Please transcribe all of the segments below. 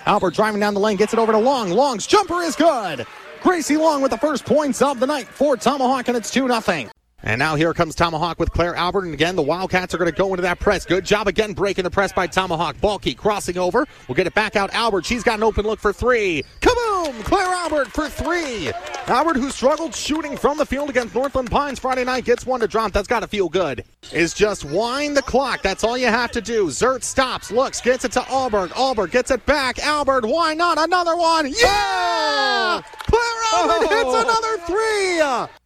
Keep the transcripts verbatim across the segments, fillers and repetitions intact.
Albert driving down the lane, gets it over to Long. Long's jumper is good. Gracie Long with the first points of the night for Tomahawk, and it's two nothing. And now here comes Tomahawk with Claire Albert, and again, the Wildcats are going to go into that press. Good job again breaking the press by Tomahawk. Balky crossing over. We'll get it back out. Albert, she's got an open look for three. Kaboom! Claire Albert for three. Albert, who struggled shooting from the field against Northland Pines Friday night, gets one to drop. That's got to feel good. Is just wind the clock. That's all you have to do. Zert stops, looks, gets it to Albert. Albert gets it back. Albert, why not? Another one. Yeah! Claire Albert Oh! hits another three.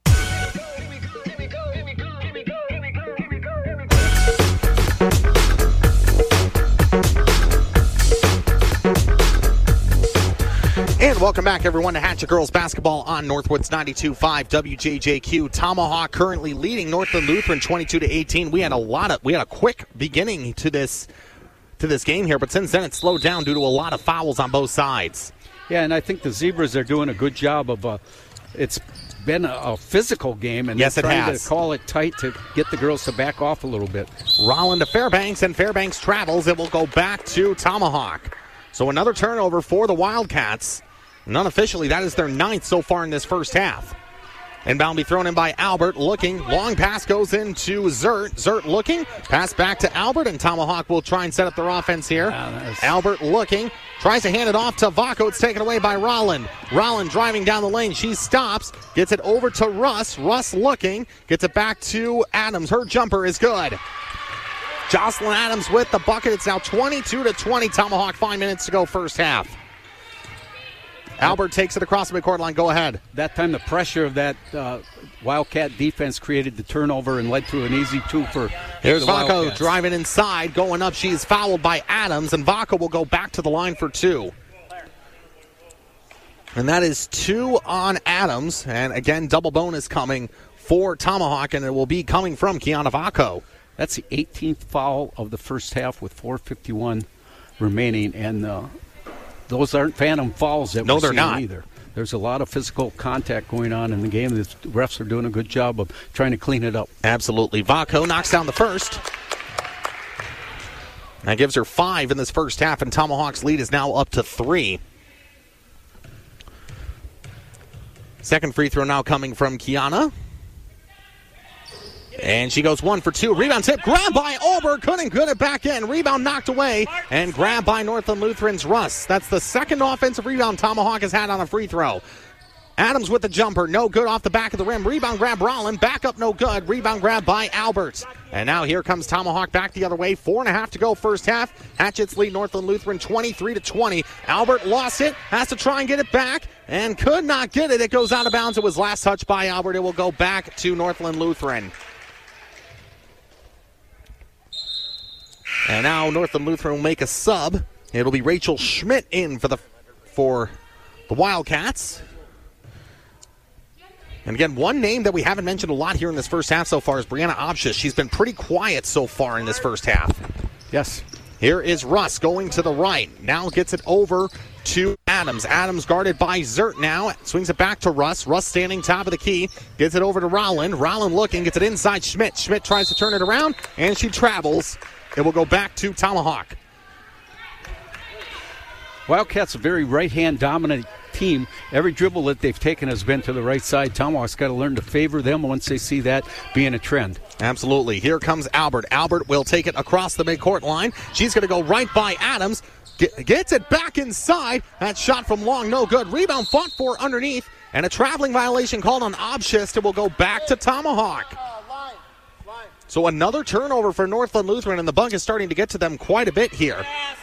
And welcome back, everyone, to Hatchet Girls Basketball on Northwoods ninety-two point five W J J Q. Tomahawk currently leading Northland Lutheran twenty-two to eighteen. We had a lot of we had a quick beginning to this to this game here, but since then it's slowed down due to a lot of fouls on both sides. Yeah, and I think the Zebras are doing a good job of uh, it's been a, a physical game, and yes, they're it trying has. to call it tight to get the girls to back off a little bit. Rolland to Fairbanks, and Fairbanks travels. It will go back to Tomahawk. So another turnover for the Wildcats. And unofficially, that is their ninth so far in this first half. Inbound be thrown in by Albert, looking. Long pass goes into Zert. Zert looking. Pass back to Albert, and Tomahawk will try and set up their offense here. Yeah, Albert looking. Tries to hand it off to Vaco. It's taken away by Rolland. Rolland driving down the lane. She stops. Gets it over to Russ. Russ looking. Gets it back to Adams. Her jumper is good. Jocelyn Adams with the bucket. It's now twenty-two to twenty. Tomahawk, five minutes to go first half. Albert takes it across the midcourt line. Go ahead. That time the pressure of that uh, Wildcat defense created the turnover and led to an easy two for Here's the Vaco Wildcats. driving inside, going up. She's fouled by Adams, and Vaco will go back to the line for two. And that is two on Adams. And again, double bonus coming for Tomahawk, and it will be coming from Kiana Vaco. That's the eighteenth foul of the first half with four fifty-one remaining, and uh, those aren't phantom fouls that No, we're they're seeing not. either. There's a lot of physical contact going on in the game. The refs are doing a good job of trying to clean it up. Absolutely. Vaco knocks down the first. That gives her five in this first half, and Tomahawk's lead is now up to three. Second free throw now coming from Kiana. And she goes one for two. Rebound tip. Grab by Albert. Couldn't get it back in. Rebound knocked away. And grab by Northland Lutheran's Russ. That's the second offensive rebound Tomahawk has had on a free throw. Adams with the jumper. No good off the back of the rim. Rebound grab Rolland. Back up no good. Rebound grab by Albert. And now here comes Tomahawk back the other way. Four and a half to go first half. Hatchets lead Northland Lutheran twenty-three to twenty. Albert lost it. Has to try and get it back. And could not get it. It goes out of bounds. It was last touched by Albert. It will go back to Northland Lutheran. And now Northland Lutheran will make a sub. It'll be Rachel Schmidt in for the for the Wildcats. And again, one name that we haven't mentioned a lot here in this first half so far is Brianna Obshish. She's been pretty quiet so far in this first half. Yes. Here is Russ going to the right. Now gets it over to Adams. Adams guarded by Zert now. Swings it back to Russ. Russ standing top of the key. Gets it over to Rolland. Rolland looking. Gets it inside Schmidt. Schmidt tries to turn it around, and she travels. It will go back to Tomahawk. Wildcats a very right-hand dominant team. Every dribble that they've taken has been to the right side. Tomahawk's got to learn to favor them once they see that being a trend. Absolutely. Here comes Albert. Albert will take it across the midcourt line. She's going to go right by Adams. Get, gets it back inside. That shot from Long, no good. Rebound fought for underneath. And a traveling violation called on Obshist. It will go back to Tomahawk. So another turnover for Northland Lutheran, and the bug is starting to get to them quite a bit here.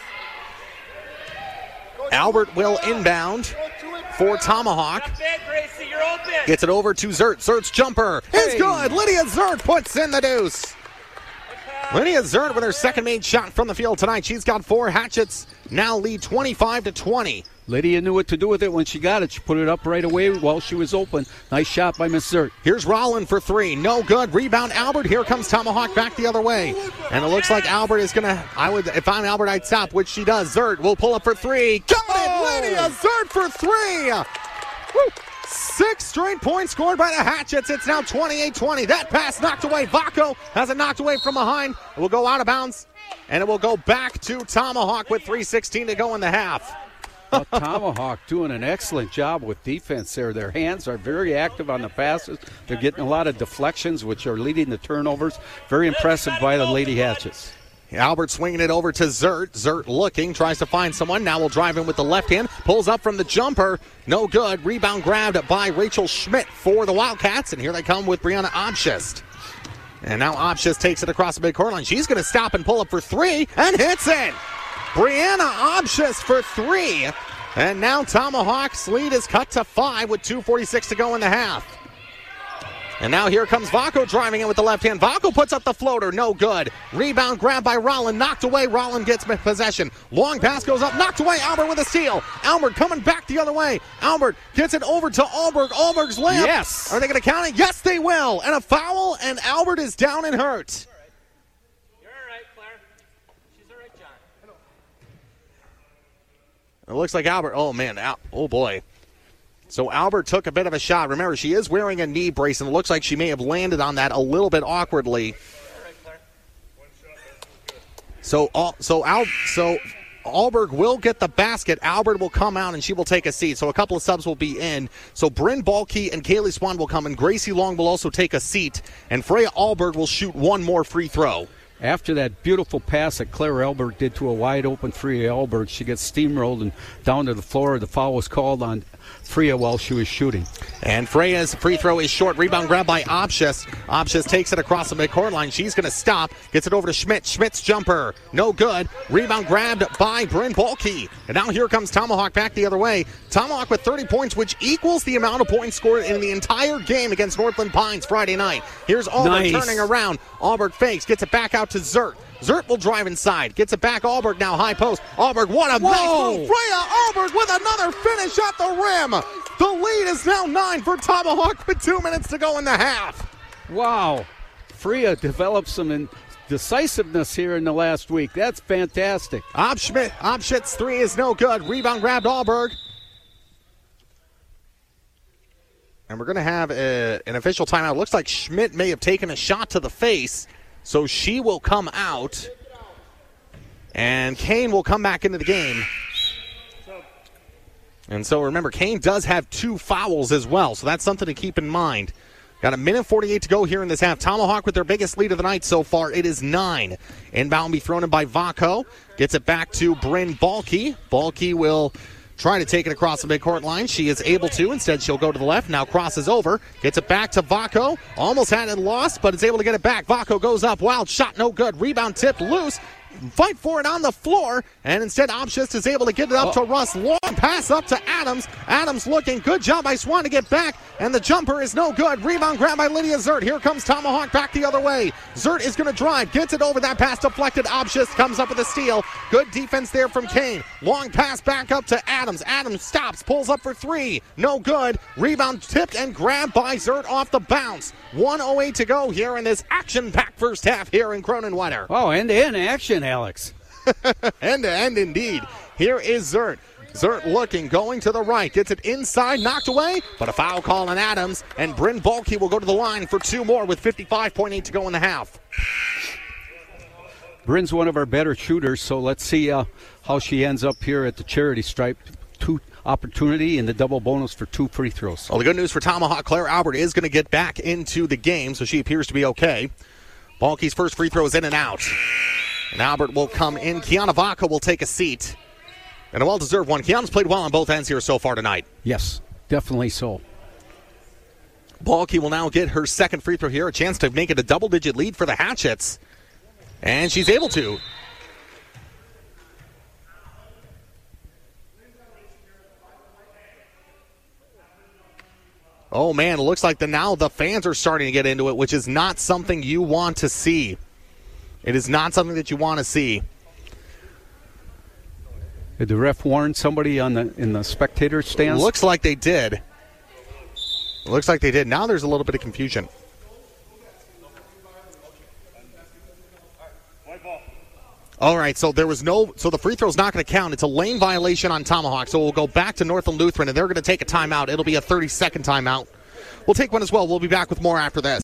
Albert will inbound for Tomahawk. Gets it over to Zert. Zert's jumper is good. Lydia Zert puts in the deuce. Lydia Zert with her second made shot from the field tonight. She's got four. Hatchets now lead twenty-five to twenty. Lydia knew what to do with it when she got it. She put it up right away while she was open. Nice shot by Miss Zert. Here's Rolland for three. No good. Rebound Albert. Here comes Tomahawk back the other way. And it looks like Albert is going to, I would, if I'm Albert, I'd stop, which she does. Zert will pull up for three. Got Oh! it. Lydia Zert for three. Woo. Six straight points scored by the Hatchets. It's now twenty-eight twenty. That pass knocked away. Vaco has it knocked away from behind. It will go out of bounds. And it will go back to Tomahawk with three sixteen to go in the half. Well, Tomahawk doing an excellent job with defense there. Their hands are very active on the passes. They're getting a lot of deflections, which are leading to turnovers. Very impressive by the Lady Hatchets. Albert swinging it over to Zert. Zert looking, tries to find someone. Now will drive in with the left hand. Pulls up from the jumper. No good. Rebound grabbed by Rachel Schmidt for the Wildcats. And here they come with Brianna Obschist. And now Obschist takes it across the midcourt line. She's going to stop and pull up for three and hits it. Brianna Obschist for three. And now Tomahawk's lead is cut to five with two forty-six to go in the half. And now here comes Vacco driving in with the left hand. Vacco puts up the floater, no good. Rebound grabbed by Rolland, knocked away. Rolland gets possession. Long pass goes up, knocked away. Albert with a steal. Albert coming back the other way. Albert gets it over to Alberg. Alberg's layup. Yes. Are they going to count it? Yes, they will. And a foul, and Albert is down and hurt. You're all right, Claire. She's all right, John. It looks like Albert. Oh, man. Al- oh, boy. So Albert took a bit of a shot. Remember, she is wearing a knee brace, and it looks like she may have landed on that a little bit awkwardly. So, so Al, so Alberg will get the basket. Albert will come out, and she will take a seat. So a couple of subs will be in. So Bryn Balke and Kaylee Swan will come, and Gracie Long will also take a seat. And Freya Alberg will shoot one more free throw. After that beautiful pass that Claire Alberg did to a wide-open Freya Alberg, she gets steamrolled and down to the floor. The foul was called on Freya while she was shooting. And Freya's free throw is short. Rebound grabbed by Obschist. Obschist takes it across the midcourt line. She's going to stop. Gets it over to Schmidt. Schmidt's jumper. No good. Rebound grabbed by Bryn Balke. And now here comes Tomahawk back the other way. Tomahawk with thirty points, which equals the amount of points scored in the entire game against Northland Pines Friday night. Here's Alberg Nice. turning around. Alberg fakes. Gets it back out to Zert. Zert will drive inside. Gets it back. Alberg now high post. Alberg, what a Whoa. nice move. Freya Alberg with another finish at the rim. The lead is now nine for Tomahawk with two minutes to go in the half. Wow. Freya developed some in- decisiveness here in the last week. That's fantastic. Obschmidt, Obschmidt's three is no good. Rebound grabbed Alberg. And we're going to have a, an official timeout. Looks like Schmidt may have taken a shot to the face, so she will come out. And Kane will come back into the game. And so remember, Kane does have two fouls as well, so that's something to keep in mind. Got a minute forty-eight to go here in this half. Tomahawk with their biggest lead of the night so far. It is nine. Inbound will be thrown in by Vacco. Gets it back to Bryn Balke. Balke will try to take it across the midcourt line. She is able to. Instead, she'll go to the left. Now crosses over. Gets it back to Vacco. Almost had it lost, but is able to get it back. Vacco goes up. Wild shot, no good. Rebound tipped loose. Fight for it on the floor, and instead Obschist is able to get it up oh. to Russ. Long pass up to Adams. Adams looking. Good job by Swan to get back, and the jumper is no good. Rebound grab by Lydia Zert. Here comes Tomahawk back the other way. Zert is going to drive. Gets it over. That pass deflected. Obschist comes up with a steal. Good defense there from Kane. Long pass back up to Adams. Adams stops. Pulls up for three. No good. Rebound tipped and grabbed by Zert off the bounce. one oh eight to go here in this action-packed first half here in Cronin-Wetter. Oh, end-to-end action, Alex. End-to-end indeed. Here is Zert. Zert looking, going to the right. Gets it inside, knocked away, but a foul call on Adams. And Bryn Balke will go to the line for two more with fifty-five point eight to go in the half. Bryn's one of our better shooters, so let's see uh, how she ends up here at the charity stripe. Two opportunity and the double bonus for two free throws. Well, the good news for Tomahawk, Claire Albert is going to get back into the game, so she appears to be okay. Balke's first free throw is in and out. And Albert will come in. Kiana Vacco will take a seat. And a well-deserved one. Kiana's played well on both ends here so far tonight. Yes, definitely so. Balke will now get her second free throw here. A chance to make it a double-digit lead for the Hatchets. And she's able to. Oh, man, it looks like the now the fans are starting to get into it, which is not something you want to see. It is not something that you want to see. Did the ref warn somebody on the in the spectator stands? Looks like they did. Looks like they did. Now there's a little bit of confusion. All right, so there was no, so the free throw's not going to count. It's a lane violation on Tomahawk, so we'll go back to Northland Lutheran, and thirty-second timeout. It'll be a thirty-second timeout. We'll take one as well. We'll be back with more after this.